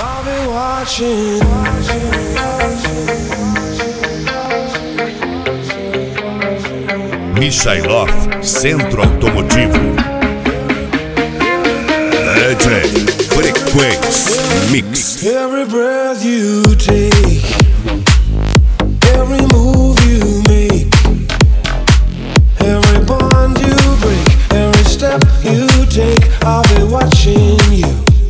I'll be watching. Michailov, Centro Automotivo. DJ Frequência Mix. Every breath you take, every move you make, every bond you break, every step you take, I'll be watching you.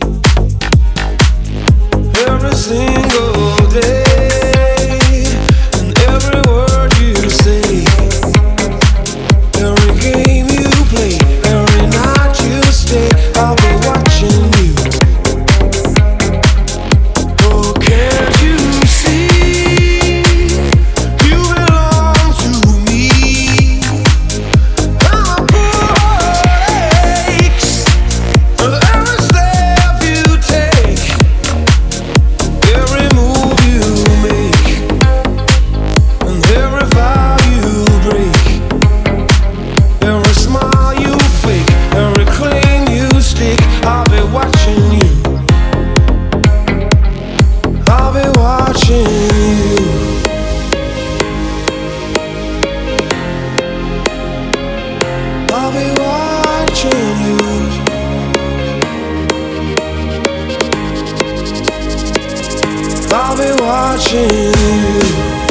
Every single day, and every word you say, every game you play, every night you stay, I'll be watching you. Oh, can't you see? You belong to me. I'm a poor aches. Every step you take, every move you make, and every vow you break, every smile you fake, every claim you stake, I'll be watching you. I'll be watching you. I'll be watching you. I'll be watching you.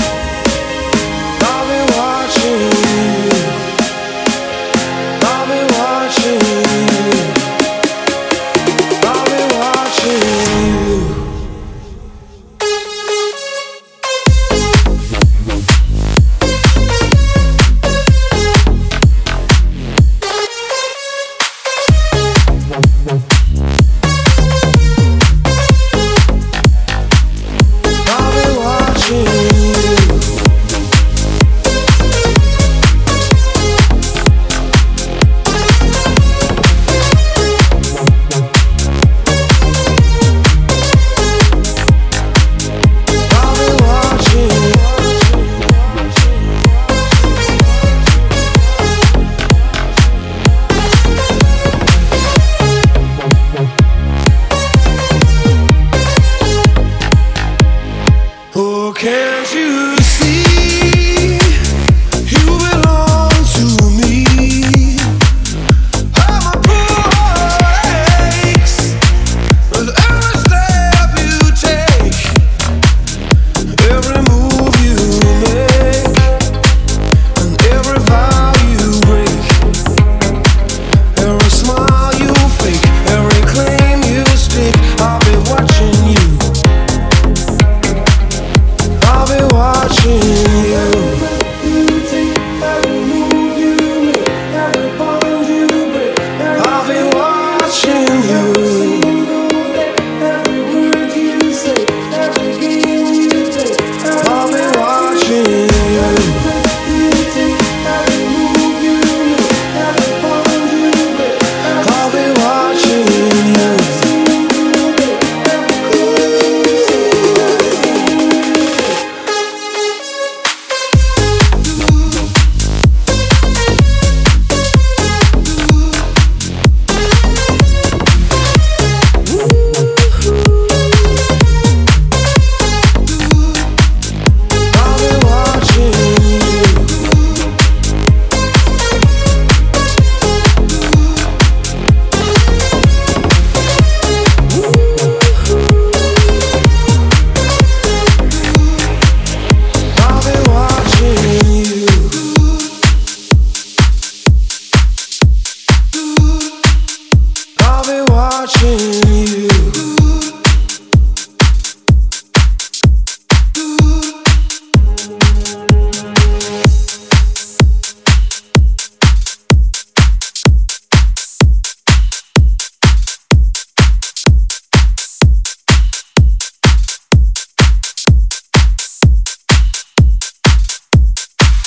I'll be watching you. I'll be watching you. I'll be watching you. I'll be watching you. I'll be watching you. Oh, can't you see? You belong to me. I'm a poor aches. With every step you take, every move you make, and every vow you break, every smile you fake, every claim you stake, I'll be watching you. I'll be watching you. Every move you make, every bond you break, I'll be watching you. Every word you say, every game you play, I'll be watching you. Every move you make, every bond you break, I'll be watching you. I'll be watching you. I'll be watching you. I'll be watching